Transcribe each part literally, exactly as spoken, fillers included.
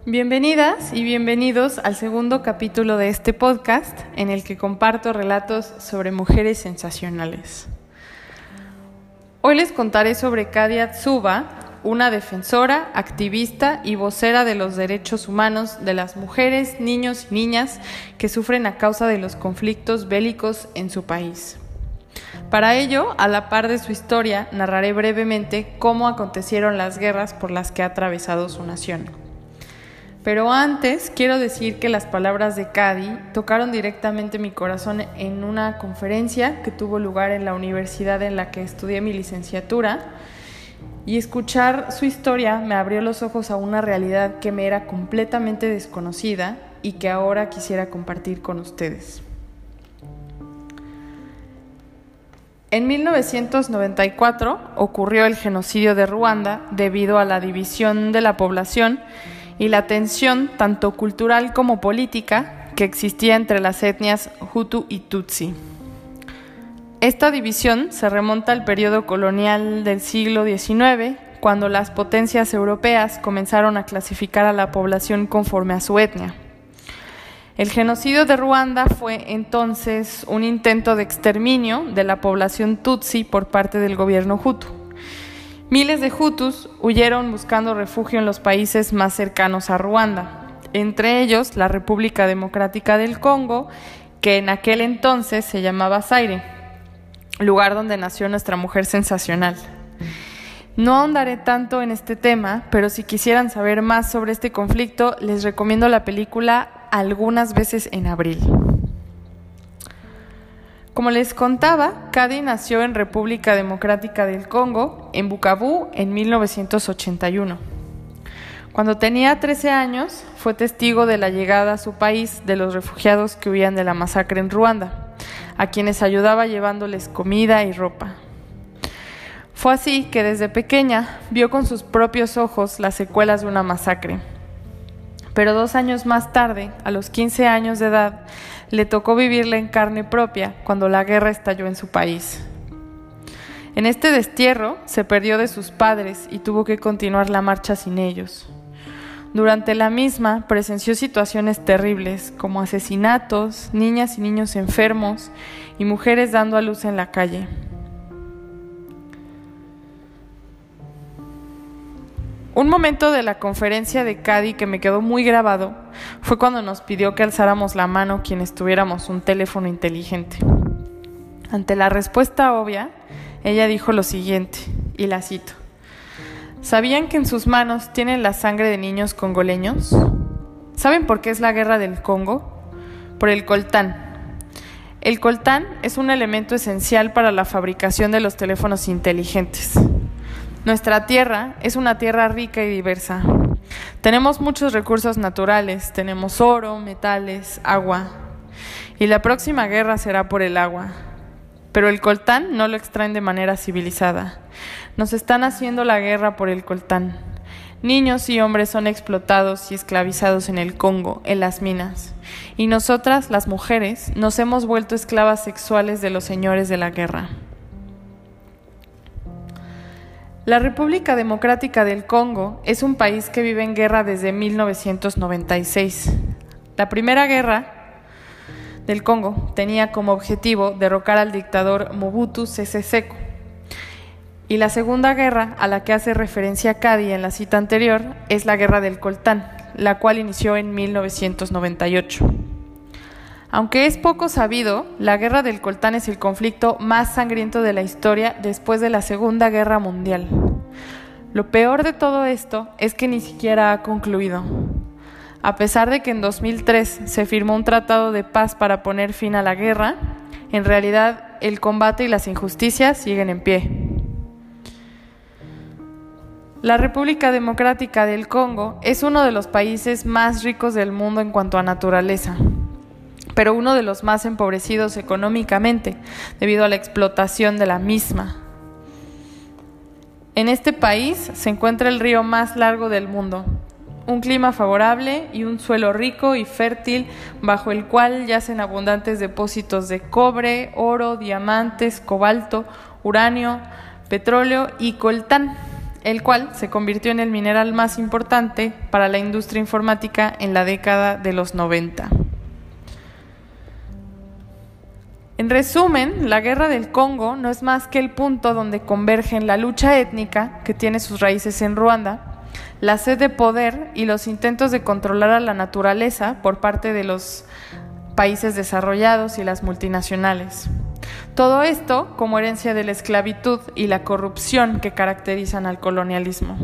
Bienvenidas y bienvenidos al segundo capítulo de este podcast en el que comparto relatos sobre mujeres sensacionales. Hoy les contaré sobre Kadia Tsuba, una defensora, activista y vocera de los derechos humanos de las mujeres, niños y niñas que sufren a causa de los conflictos bélicos en su país. Para ello, a la par de su historia, narraré brevemente cómo acontecieron las guerras por las que ha atravesado su nación. Pero antes, quiero decir que las palabras de Kadi tocaron directamente mi corazón en una conferencia que tuvo lugar en la universidad en la que estudié mi licenciatura, y escuchar su historia me abrió los ojos a una realidad que me era completamente desconocida y que ahora quisiera compartir con ustedes. En mil novecientos noventa y cuatro ocurrió el genocidio de Ruanda debido a la división de la población y la tensión tanto cultural como política que existía entre las etnias Hutu y Tutsi. Esta división se remonta al periodo colonial del siglo diecinueve, cuando las potencias europeas comenzaron a clasificar a la población conforme a su etnia. El genocidio de Ruanda fue entonces un intento de exterminio de la población Tutsi por parte del gobierno Hutu. Miles de Hutus huyeron buscando refugio en los países más cercanos a Ruanda, entre ellos la República Democrática del Congo, que en aquel entonces se llamaba Zaire, lugar donde nació nuestra mujer sensacional. No ahondaré tanto en este tema, pero si quisieran saber más sobre este conflicto, les recomiendo la película Algunas veces en abril. Como les contaba, Kadi nació en República Democrática del Congo, en Bukavu, en mil novecientos ochenta y uno. Cuando tenía trece años, fue testigo de la llegada a su país de los refugiados que huían de la masacre en Ruanda, a quienes ayudaba llevándoles comida y ropa. Fue así que desde pequeña vio con sus propios ojos las secuelas de una masacre. Pero dos años más tarde, a los quince años de edad, le tocó vivirla en carne propia cuando la guerra estalló en su país. En este destierro se perdió de sus padres y tuvo que continuar la marcha sin ellos. Durante la misma presenció situaciones terribles como asesinatos, niñas y niños enfermos y mujeres dando a luz en la calle. Un momento de la conferencia de Kadi que me quedó muy grabado fue cuando nos pidió que alzáramos la mano quienes tuviéramos un teléfono inteligente. Ante la respuesta obvia, ella dijo lo siguiente, y la cito: ¿sabían que en sus manos tienen la sangre de niños congoleños? ¿Saben por qué es la guerra del Congo? Por el coltán. El coltán es un elemento esencial para la fabricación de los teléfonos inteligentes. Nuestra tierra es una tierra rica y diversa. Tenemos muchos recursos naturales, tenemos oro, metales, agua. Y la próxima guerra será por el agua. Pero el coltán no lo extraen de manera civilizada. Nos están haciendo la guerra por el coltán. Niños y hombres son explotados y esclavizados en el Congo, en las minas. Y nosotras, las mujeres, nos hemos vuelto esclavas sexuales de los señores de la guerra. La República Democrática del Congo es un país que vive en guerra desde mil novecientos noventa y seis. La primera guerra del Congo tenía como objetivo derrocar al dictador Mobutu Sese Seko. Y la segunda guerra, a la que hace referencia Kadi en la cita anterior, es la Guerra del Coltán, la cual inició en mil novecientos noventa y ocho. Aunque es poco sabido, la Guerra del Coltán es el conflicto más sangriento de la historia después de la Segunda Guerra Mundial. Lo peor de todo esto es que ni siquiera ha concluido. A pesar de que en dos mil tres se firmó un tratado de paz para poner fin a la guerra, en realidad el combate y las injusticias siguen en pie. La República Democrática del Congo es uno de los países más ricos del mundo en cuanto a naturaleza, pero uno de los más empobrecidos económicamente debido a la explotación de la misma. En este país se encuentra el río más largo del mundo, un clima favorable y un suelo rico y fértil bajo el cual yacen abundantes depósitos de cobre, oro, diamantes, cobalto, uranio, petróleo y coltán, el cual se convirtió en el mineral más importante para la industria informática en la década de los noventa. En resumen, la Guerra del Congo no es más que el punto donde convergen la lucha étnica, que tiene sus raíces en Ruanda, la sed de poder y los intentos de controlar a la naturaleza por parte de los países desarrollados y las multinacionales. Todo esto como herencia de la esclavitud y la corrupción que caracterizan al colonialismo.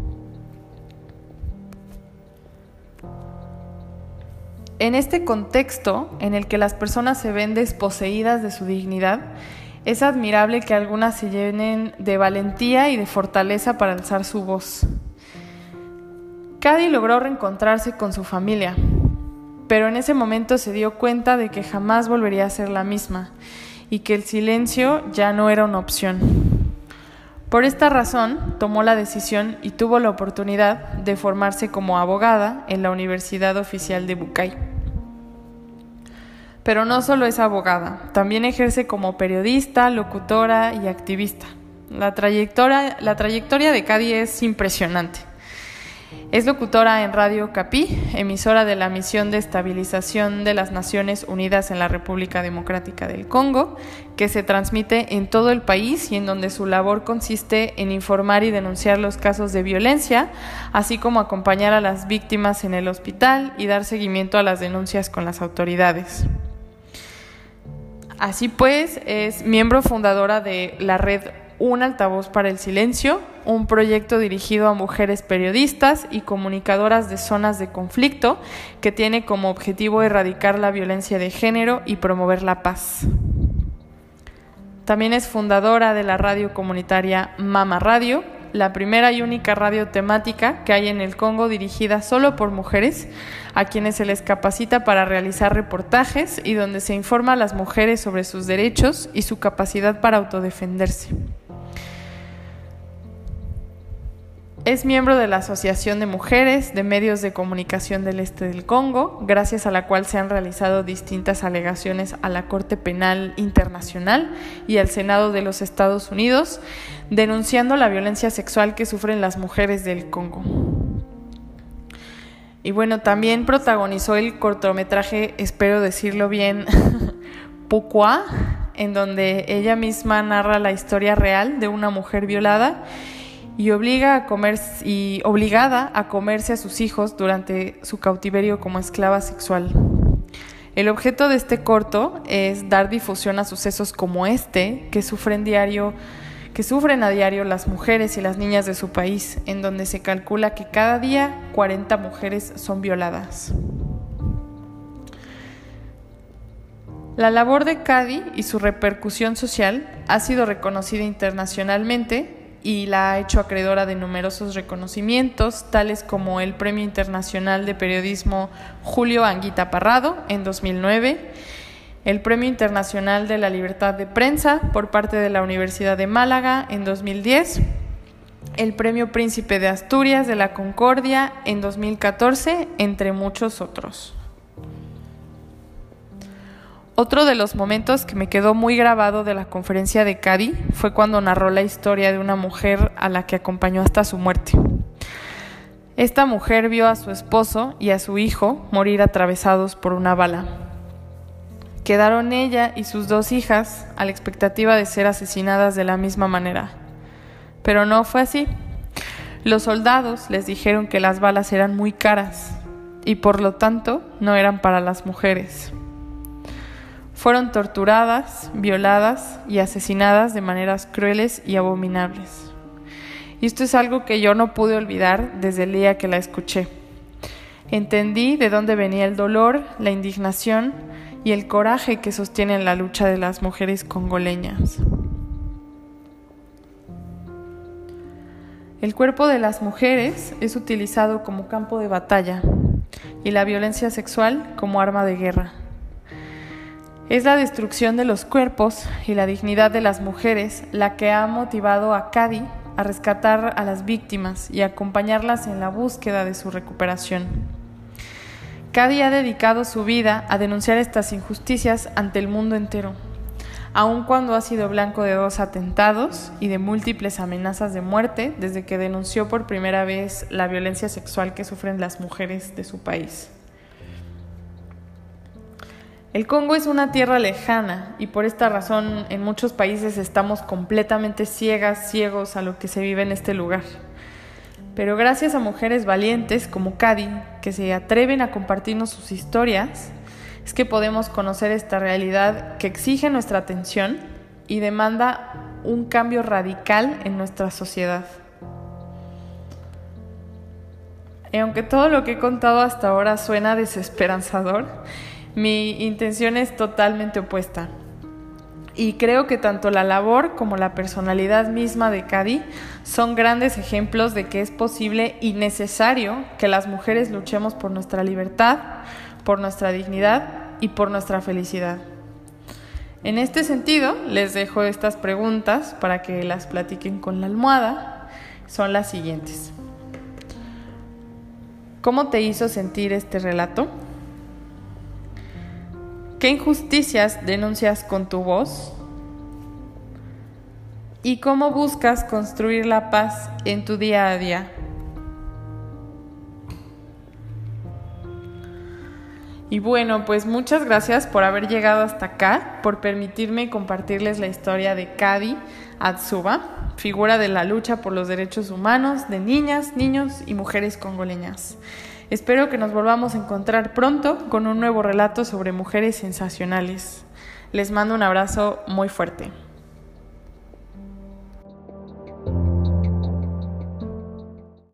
En este contexto, en el que las personas se ven desposeídas de su dignidad, es admirable que algunas se llenen de valentía y de fortaleza para alzar su voz. Cady logró reencontrarse con su familia, pero en ese momento se dio cuenta de que jamás volvería a ser la misma y que el silencio ya no era una opción. Por esta razón, tomó la decisión y tuvo la oportunidad de formarse como abogada en la Universidad Oficial de Bucay. Pero no solo es abogada, también ejerce como periodista, locutora y activista. La trayectoria, la trayectoria de Cady es impresionante. Es locutora en Radio Capi, emisora de la Misión de Estabilización de las Naciones Unidas en la República Democrática del Congo, que se transmite en todo el país y en donde su labor consiste en informar y denunciar los casos de violencia, así como acompañar a las víctimas en el hospital y dar seguimiento a las denuncias con las autoridades. Así pues, es miembro fundadora de la red Un Altavoz para el Silencio, un proyecto dirigido a mujeres periodistas y comunicadoras de zonas de conflicto que tiene como objetivo erradicar la violencia de género y promover la paz. También es fundadora de la radio comunitaria Mama Radio, la primera y única radio temática que hay en el Congo dirigida solo por mujeres, a quienes se les capacita para realizar reportajes y donde se informa a las mujeres sobre sus derechos y su capacidad para autodefenderse. Es miembro de la Asociación de Mujeres de Medios de Comunicación del Este del Congo, gracias a la cual se han realizado distintas alegaciones a la Corte Penal Internacional y al Senado de los Estados Unidos, denunciando la violencia sexual que sufren las mujeres del Congo. Y bueno, también protagonizó el cortometraje, espero decirlo bien, Pukwa, en donde ella misma narra la historia real de una mujer violada y obliga a comer y obligada a comerse a sus hijos durante su cautiverio como esclava sexual. El objeto de este corto es dar difusión a sucesos como este que sufren diario, que sufren a diario las mujeres y las niñas de su país, en donde se calcula que cada día cuarenta mujeres son violadas. La labor de Cady y su repercusión social ha sido reconocida internacionalmente y la ha hecho acreedora de numerosos reconocimientos, tales como el Premio Internacional de Periodismo Julio Anguita Parrado en dos mil nueve, el Premio Internacional de la Libertad de Prensa por parte de la Universidad de Málaga en dos mil diez, el Premio Príncipe de Asturias de la Concordia en dos mil catorce, entre muchos otros. Otro de los momentos que me quedó muy grabado de la conferencia de Cady fue cuando narró la historia de una mujer a la que acompañó hasta su muerte. Esta mujer vio a su esposo y a su hijo morir atravesados por una bala. Quedaron ella y sus dos hijas a la expectativa de ser asesinadas de la misma manera. Pero no fue así. Los soldados les dijeron que las balas eran muy caras y por lo tanto no eran para las mujeres. Fueron torturadas, violadas y asesinadas de maneras crueles y abominables. Y esto es algo que yo no pude olvidar desde el día que la escuché. Entendí de dónde venía el dolor, la indignación y el coraje que sostienen la lucha de las mujeres congoleñas. El cuerpo de las mujeres es utilizado como campo de batalla y la violencia sexual como arma de guerra. Es la destrucción de los cuerpos y la dignidad de las mujeres la que ha motivado a Cady a rescatar a las víctimas y acompañarlas en la búsqueda de su recuperación. Cady ha dedicado su vida a denunciar estas injusticias ante el mundo entero. aun cuando ha sido blanco de dos atentados y de múltiples amenazas de muerte desde que denunció por primera vez la violencia sexual que sufren las mujeres de su país. El Congo es una tierra lejana y por esta razón en muchos países estamos completamente ciegas, ciegos a lo que se vive en este lugar. Pero gracias a mujeres valientes como Cady, que se atreven a compartirnos sus historias, es que podemos conocer esta realidad que exige nuestra atención y demanda un cambio radical en nuestra sociedad. Y aunque todo lo que he contado hasta ahora suena desesperanzador, mi intención es totalmente opuesta. Y creo que tanto la labor como la personalidad misma de Cady son grandes ejemplos de que es posible y necesario que las mujeres luchemos por nuestra libertad, por nuestra dignidad y por nuestra felicidad. En este sentido, les dejo estas preguntas para que las platiquen con la almohada. Son las siguientes. ¿Cómo te hizo sentir este relato? ¿Qué injusticias denuncias con tu voz? ¿Y cómo buscas construir la paz en tu día a día? Y bueno, pues muchas gracias por haber llegado hasta acá, por permitirme compartirles la historia de Cady Adzuba, figura de la lucha por los derechos humanos de niñas, niños y mujeres congoleñas. Espero que nos volvamos a encontrar pronto con un nuevo relato sobre mujeres sensacionales. Les mando un abrazo muy fuerte.